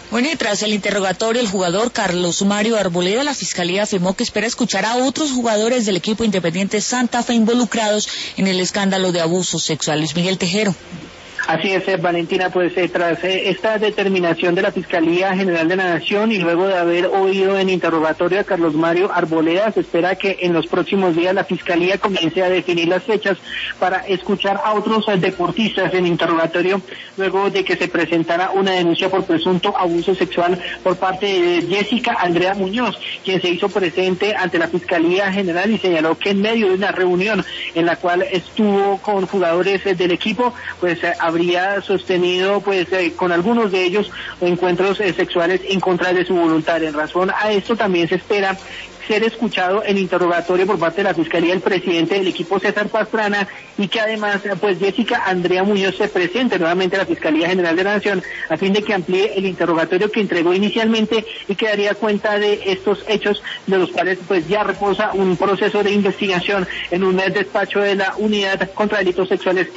Bueno, y tras el interrogatorio del jugador Carlos Mario Arboleda, la Fiscalía afirmó que espera escuchar a otros jugadores del equipo Independiente Santa Fe involucrados en el escándalo de abusos sexuales. Miguel Tejero. Así es, Valentina, pues tras esta determinación de la Fiscalía General de la Nación y luego de haber oído en interrogatorio a Carlos Mario Arboleda, se espera que en los próximos días la Fiscalía comience a definir las fechas para escuchar a otros deportistas en interrogatorio, luego de que se presentara una denuncia por presunto abuso sexual por parte de Jessica Andrea Muñoz, quien se hizo presente ante la Fiscalía General y señaló que en medio de una reunión en la cual estuvo con jugadores del equipo, pues habría sostenido con algunos de ellos encuentros sexuales en contra de su voluntad. En razón a esto también se espera ser escuchado en interrogatorio por parte de la Fiscalía el presidente del equipo César Pastrana y que además Jessica Andrea Muñoz se presente nuevamente a la Fiscalía General de la Nación a fin de que amplíe el interrogatorio que entregó inicialmente y que daría cuenta de estos hechos de los cuales ya reposa un proceso de investigación en un despacho de la Unidad contra Delitos Sexuales